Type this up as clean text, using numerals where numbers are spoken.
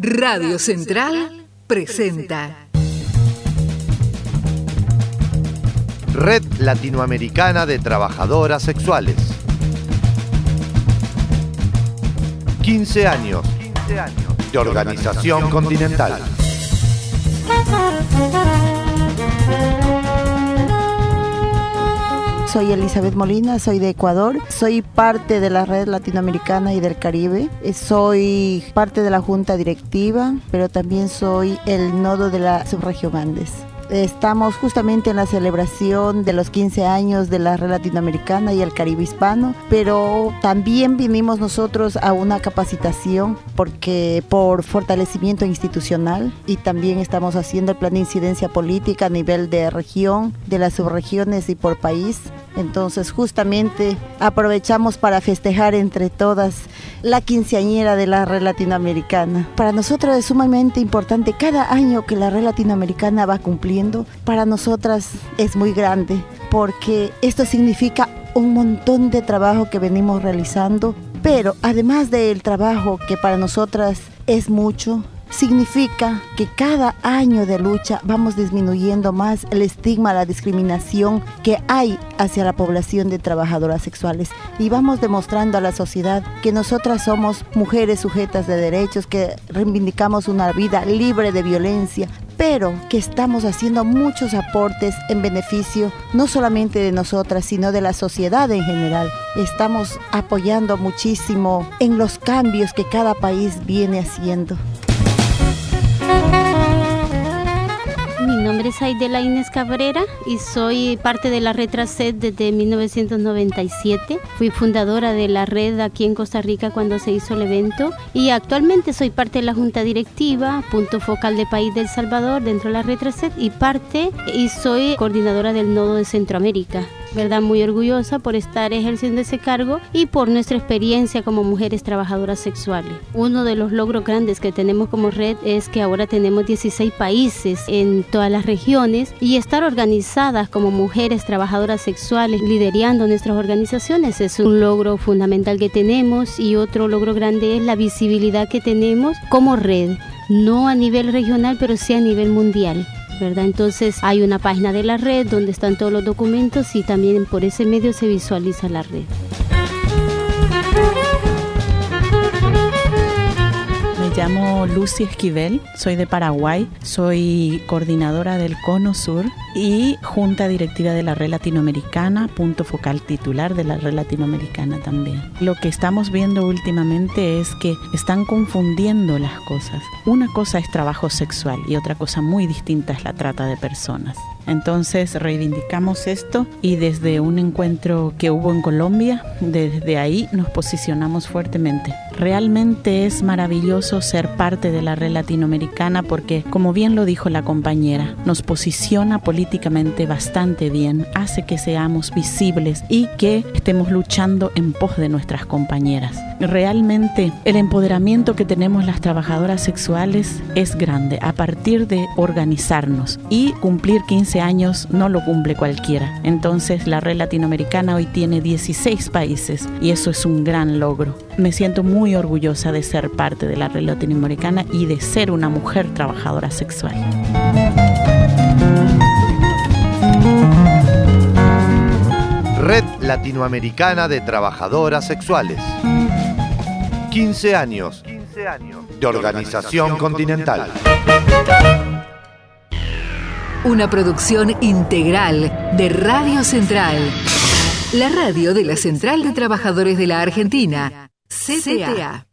Radio Central presenta Red Latinoamericana de Trabajadoras Sexuales. 15 años de organización continental. Soy Elizabeth Molina, soy de Ecuador, soy parte de la Red Latinoamericana y del Caribe, soy parte de la Junta Directiva, pero también soy el nodo de la subregión Andes. Estamos justamente en la celebración de los 15 años de la Red Latinoamericana y el Caribe Hispano, pero también vinimos nosotros a una capacitación porque por fortalecimiento institucional, y también estamos haciendo el plan de incidencia política a nivel de región, de las subregiones y por país. Entonces justamente aprovechamos para festejar entre todas la quinceañera de la Red Latinoamericana. Para nosotros es sumamente importante cada año que la Red Latinoamericana va cumpliendo. Para nosotras es muy grande porque esto significa un montón de trabajo que venimos realizando, pero además del trabajo que para nosotras es mucho, significa que cada año de lucha vamos disminuyendo más el estigma, la discriminación que hay hacia la población de trabajadoras sexuales, y vamos demostrando a la sociedad que nosotras somos mujeres sujetas de derechos, que reivindicamos una vida libre de violencia, pero que estamos haciendo muchos aportes en beneficio no solamente de nosotras, sino de la sociedad en general. Estamos apoyando muchísimo en los cambios que cada país viene haciendo. Mi nombre es Aidela Inés Cabrera y soy parte de la Red Trased desde 1997. Fui fundadora de la red aquí en Costa Rica cuando se hizo el evento, y actualmente soy parte de la Junta Directiva, punto focal de País de El Salvador dentro de la Red Trased, y soy coordinadora del Nodo de Centroamérica. ¿Verdad? Muy orgullosa por estar ejerciendo ese cargo y por nuestra experiencia como mujeres trabajadoras sexuales. Uno de los logros grandes que tenemos como red es que ahora tenemos 16 países en todas las regiones, y estar organizadas como mujeres trabajadoras sexuales liderando nuestras organizaciones es un logro fundamental que tenemos. Y otro logro grande es la visibilidad que tenemos como red, no a nivel regional, pero sí a nivel mundial, ¿verdad? Entonces hay una página de la red donde están todos los documentos, y también por ese medio se visualiza la red. Me llamo Lucy Esquivel, soy de Paraguay, soy coordinadora del Cono Sur y Junta Directiva de la Red Latinoamericana, punto focal titular de la Red Latinoamericana también. Lo que estamos viendo últimamente es que están confundiendo las cosas. Una cosa es trabajo sexual y otra cosa muy distinta es la trata de personas. Entonces reivindicamos esto, y desde un encuentro que hubo en Colombia, desde ahí nos posicionamos fuertemente. Realmente es maravilloso ser parte de la Red Latinoamericana porque, como bien lo dijo la compañera, nos posiciona políticamente bastante bien, hace que seamos visibles y que estemos luchando en pos de nuestras compañeras. Realmente el empoderamiento que tenemos las trabajadoras sexuales es grande a partir de organizarnos, y cumplir 15 años no lo cumple cualquiera. Entonces la Red Latinoamericana hoy tiene 16 países y eso es un gran logro. Me siento muy orgullosa de ser parte de la Red Latinoamericana y de ser una mujer trabajadora sexual. Red Latinoamericana de Trabajadoras Sexuales. 15 años de organización continental. Una producción integral de Radio Central, la radio de la Central de Trabajadores de la Argentina, CTA.